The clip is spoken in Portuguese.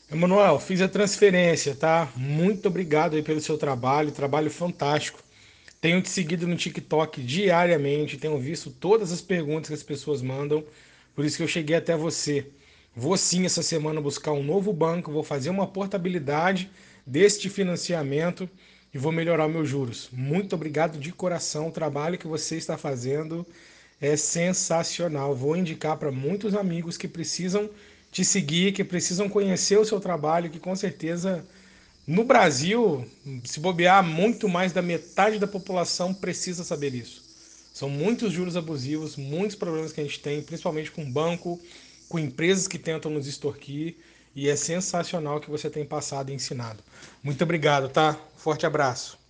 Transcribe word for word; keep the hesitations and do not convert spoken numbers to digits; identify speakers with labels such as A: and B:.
A: Emanuel, fiz a transferência, tá? Muito obrigado aí pelo seu trabalho, trabalho fantástico. Tenho te seguido no TikTok diariamente, tenho visto todas as perguntas que as pessoas mandam, por isso que eu cheguei até você. Vou sim essa semana buscar um novo banco, vou fazer uma portabilidade deste financiamento e vou melhorar meus juros. Muito obrigado de coração, o trabalho que você está fazendo é sensacional. Vou indicar para muitos amigos que precisam te seguir, que precisam conhecer o seu trabalho, que com certeza no Brasil, se bobear, muito mais da metade da população precisa saber isso. São muitos juros abusivos, muitos problemas que a gente tem, principalmente com banco, com empresas que tentam nos extorquir, e é sensacional o que você tem passado e ensinado. Muito obrigado, tá? Forte abraço.